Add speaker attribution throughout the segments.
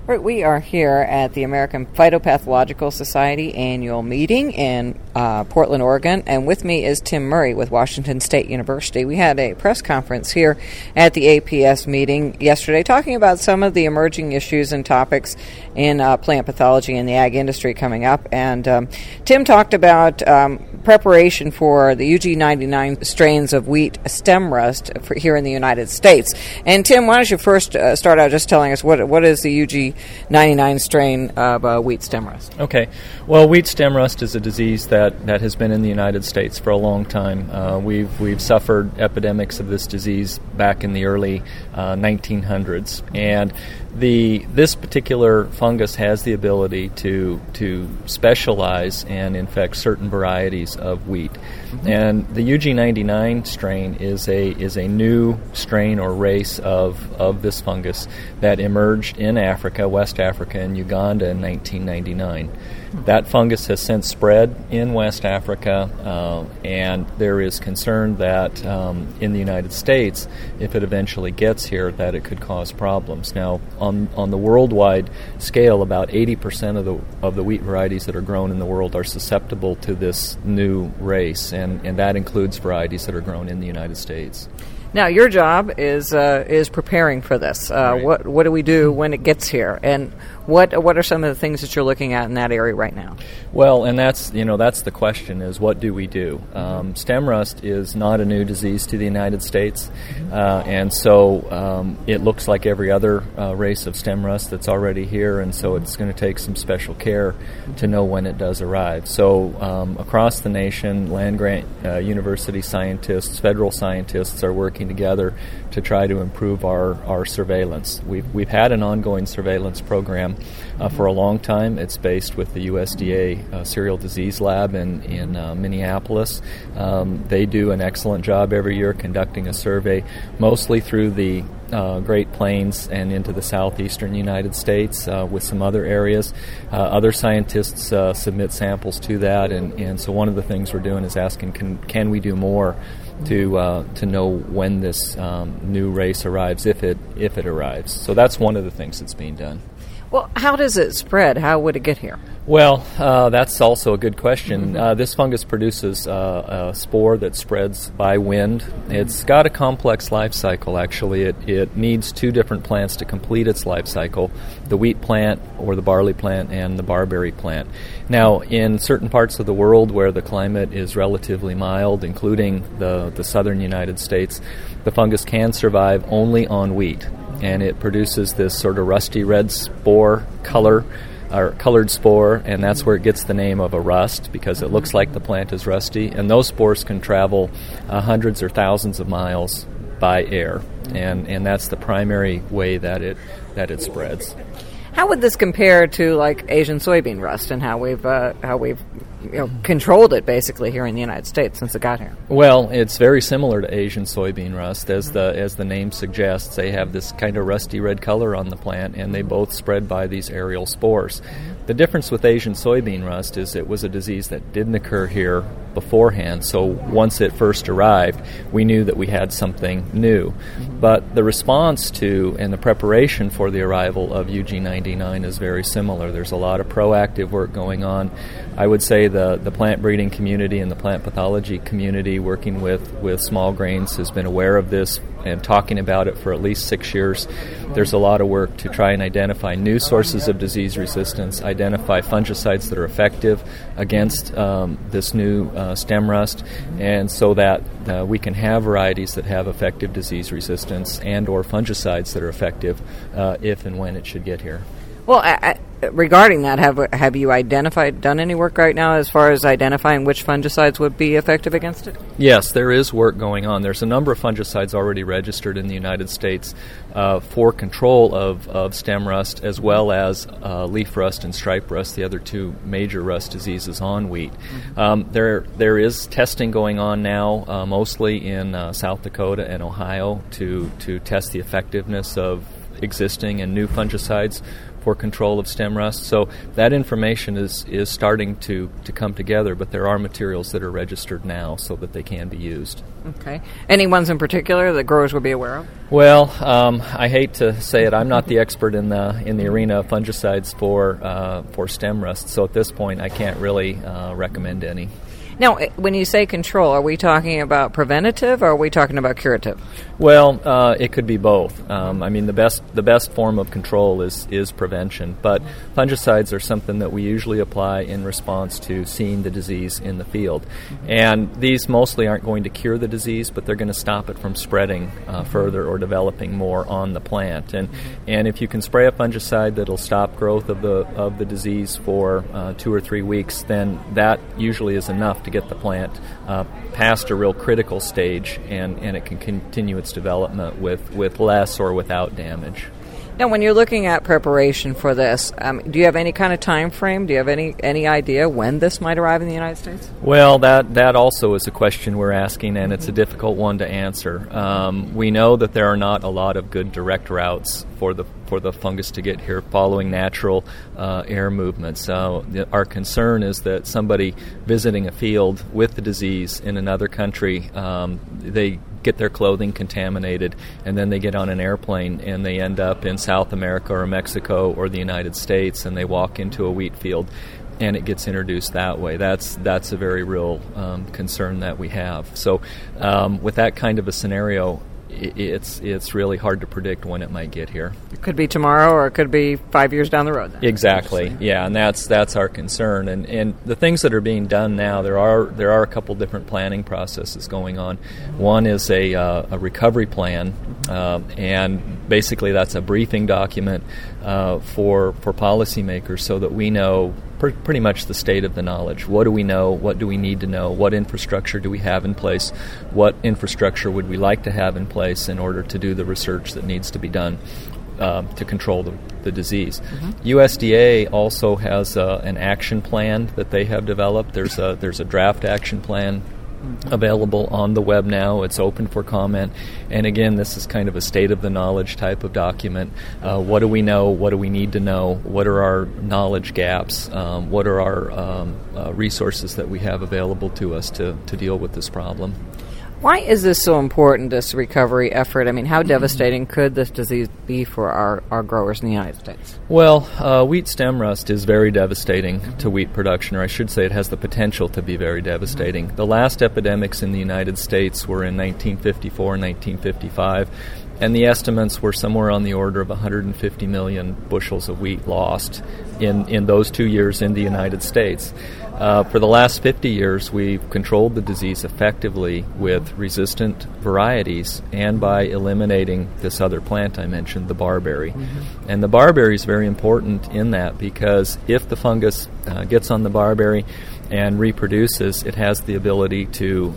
Speaker 1: Right, we are here at the American Phytopathological Society annual meeting in Portland, Oregon, and with me is Tim Murray with Washington State University. We had a press conference here at the APS meeting yesterday talking about some of the emerging issues and topics in plant pathology and the ag industry coming up, and Tim talked about preparation for the UG99 strains of wheat stem rust for here in the United States. And Tim, why don't you first start out just telling us what is the UG99 strain of wheat stem rust?
Speaker 2: Okay. Well, wheat stem rust is a disease that has been in the United States for a long time. We've suffered epidemics of this disease back in the early 1900s, and this particular fungus has the ability to specialize and infect certain varieties of wheat. Mm-hmm. And the UG99 strain is a new strain or race of this fungus that emerged in Africa, West Africa, and Uganda in 1999. That fungus has since spread in West Africa, and there is concern that in the United States, if it eventually gets here, that it could cause problems. Now, on the worldwide scale, about 80% of the wheat varieties that are grown in the world are susceptible to this new race, and that includes varieties that are grown in the United States.
Speaker 1: Now, your job is preparing for this.
Speaker 2: Right.
Speaker 1: What do we do when it gets here, and what are some of the things that you're looking at in that area right now?
Speaker 2: Well, and that's the question: is what do we do? Stem rust is not a new disease to the United States, and so it looks like every other race of stem rust that's already here, and so it's going to take some special care to know when it does arrive. So across the nation, land-grant university scientists, federal scientists are working together to try to improve our surveillance. We've had an ongoing surveillance program for a long time. It's based with the USDA Cereal Disease Lab in Minneapolis. They do an excellent job every year conducting a survey, mostly through the Great Plains and into the southeastern United States with some other areas. Other scientists submit samples to that, and so one of the things we're doing is asking, can we do more to know when this new race arrives, if it arrives. So that's one of the things that's being done.
Speaker 1: Well, how does it spread? How would it get here?
Speaker 2: Well, that's also a good question. This fungus produces a spore that spreads by wind. It's got a complex life cycle, actually. It needs two different plants to complete its life cycle, the wheat plant or the barley plant and the barberry plant. Now, in certain parts of the world where the climate is relatively mild, including the southern United States, the fungus can survive only on wheat, and it produces this sort of rusty red spore color, or colored spore, and that's where it gets the name of a rust, because it looks like the plant is rusty, and those spores can travel hundreds or thousands of miles by air, and that's the primary way that it spreads.
Speaker 1: How would this compare to like Asian soybean rust and how we've controlled it basically here in the United States since it got here?
Speaker 2: Well, it's very similar to Asian soybean rust. As the name suggests, they have this kind of rusty red color on the plant, and they both spread by these aerial spores. The difference with Asian soybean rust is it was a disease that didn't occur here beforehand, so once it first arrived, we knew that we had something new. But the response to and the preparation for the arrival of UG99 is very similar. There's a lot of proactive work going on. I would say the plant breeding community and the plant pathology community working with small grains has been aware of this and talking about it for at least 6 years. There's a lot of work to try and identify new sources of disease resistance, identify fungicides that are effective against this new stem rust, and so that we can have varieties that have effective disease resistance and or fungicides that are effective if and when it should get here.
Speaker 1: Well, regarding that, have you done any work right now as far as identifying which fungicides would be effective against it?
Speaker 2: Yes, there is work going on. There's a number of fungicides already registered in the United States for control of stem rust, as well as leaf rust and stripe rust, the other two major rust diseases on wheat. There is testing going on now, mostly in South Dakota and Ohio, to test the effectiveness of existing and new fungicides for control of stem rust. So that information is starting to come together, but there are materials that are registered now so that they can be used.
Speaker 1: Okay. Any ones in particular that growers would be aware of?
Speaker 2: Well, I hate to say it, I'm not the expert in the arena of fungicides for stem rust, so at this point I can't really recommend any.
Speaker 1: Now, when you say control, are we talking about preventative or are we talking about curative?
Speaker 2: Well, it could be both. I mean, the best form of control is prevention, but fungicides are something that we usually apply in response to seeing the disease in the field. And these mostly aren't going to cure the disease, but they're going to stop it from spreading further or developing more on the plant. And if you can spray a fungicide that'll stop growth of the disease for 2 or 3 weeks, then that usually is enough to get the plant past a real critical stage, and it can continue its development with less or without damage.
Speaker 1: Now, when you're looking at preparation for this, do you have any kind of time frame? Do you have any idea when this might arrive in the United States?
Speaker 2: Well, that also is a question we're asking, and it's a difficult one to answer. We know that there are not a lot of good direct routes for the fungus to get here following natural air movements. Our concern is that somebody visiting a field with the disease in another country, they get their clothing contaminated, and then they get on an airplane and they end up in South America or Mexico or the United States, and they walk into a wheat field and it gets introduced that way. That's a very real concern that we have. So with that kind of a scenario, it's really hard to predict when it might get here.
Speaker 1: It could be tomorrow, or it could be 5 years down the road. Then.
Speaker 2: Exactly. Yeah, and that's our concern. And the things that are being done now, there are a couple different planning processes going on. One is a recovery plan, and basically that's a briefing document for policymakers so that we know pretty much the state of the knowledge. What do we know? What do we need to know? What infrastructure do we have in place? What infrastructure would we like to have in place in order to do the research that needs to be done to control the disease? Mm-hmm. USDA also has an action plan that they have developed. There's a draft action plan available on the web now. It's open for comment. And again, this is kind of a state-of-the-knowledge type of document. What do we know? What do we need to know? What are our knowledge gaps? What are our resources that we have available to us to deal with this problem?
Speaker 1: Why is this so important, this recovery effort? I mean, how devastating could this disease be for our growers in the United States?
Speaker 2: Well, wheat stem rust is very devastating to wheat production, or I should say it has the potential to be very devastating. The last epidemics in the United States were in 1954 and 1955, and the estimates were somewhere on the order of 150 million bushels of wheat lost in those 2 years in the United States. For the last 50 years, we've controlled the disease effectively with resistant varieties and by eliminating this other plant I mentioned, the barberry. Mm-hmm. And the barberry is very important in that because if the fungus gets on the barberry and reproduces, it has the ability to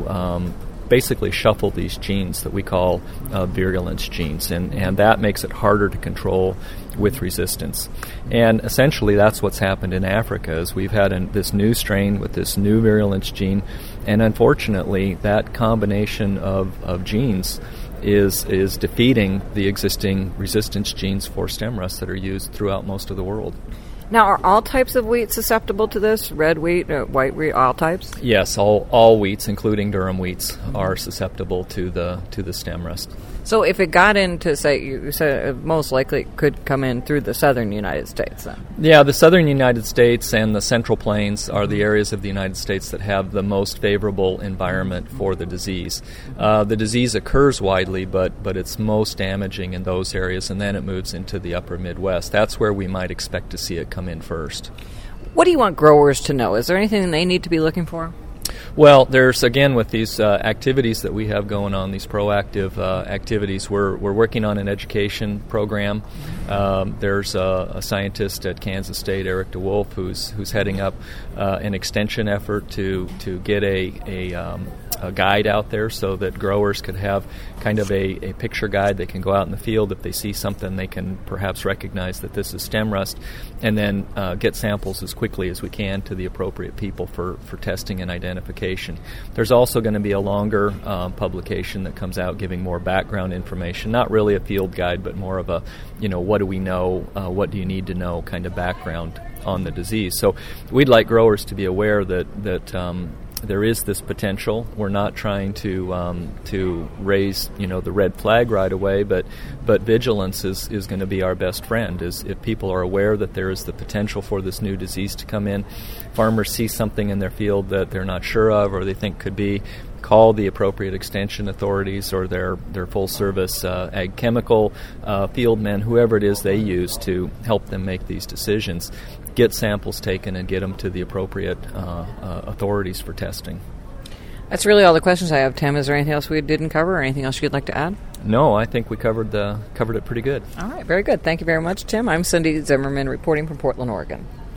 Speaker 2: basically shuffle these genes that we call virulence genes, and that makes it harder to control with resistance. And essentially that's what's happened in Africa is we've had this new strain with this new virulence gene, and unfortunately that combination of genes is defeating the existing resistance genes for stem rust that are used throughout most of the world.
Speaker 1: Now, are all types of wheat susceptible to this? Red wheat, white wheat, all types?
Speaker 2: Yes, all wheats, including durum wheats, are susceptible to the stem rust.
Speaker 1: So if it got into, say, you said most likely it could come in through the southern United States then? Yeah,
Speaker 2: the southern United States and the Central Plains are the areas of the United States that have the most favorable environment for the disease. The disease occurs widely, but it's most damaging in those areas, and then it moves into the upper Midwest. That's where we might expect to see it come in first.
Speaker 1: What do you want growers to know? Is there anything they need to be looking for?
Speaker 2: Well, there's, again, with these activities that we have going on, these proactive activities, we're working on an education program. There's a scientist at Kansas State, Eric DeWolf, who's heading up an extension effort to get a a guide out there so that growers could have kind of a picture guide. They can go out in the field. If they see something, they can perhaps recognize that this is stem rust, and then get samples as quickly as we can to the appropriate people for testing and identification. There's also going to be a longer publication that comes out giving more background information, not really a field guide, but more of a, what do we know, what do you need to know kind of background on the disease. So we'd like growers to be aware that there is this potential. We're not trying to raise the red flag right away, but vigilance is going to be our best friend. Is if people are aware that there is the potential for this new disease to come in, farmers see something in their field that they're not sure of or they think could be, call the appropriate extension authorities or their full service ag chemical field men, whoever it is they use to help them make these decisions. Get samples taken and get them to the appropriate authorities for testing.
Speaker 1: That's really all the questions I have, Tim. Is there anything else we didn't cover or anything else you'd like to add?
Speaker 2: No, I think we covered it pretty good.
Speaker 1: All right, very good. Thank you very much, Tim. I'm Cindy Zimmerman reporting from Portland, Oregon.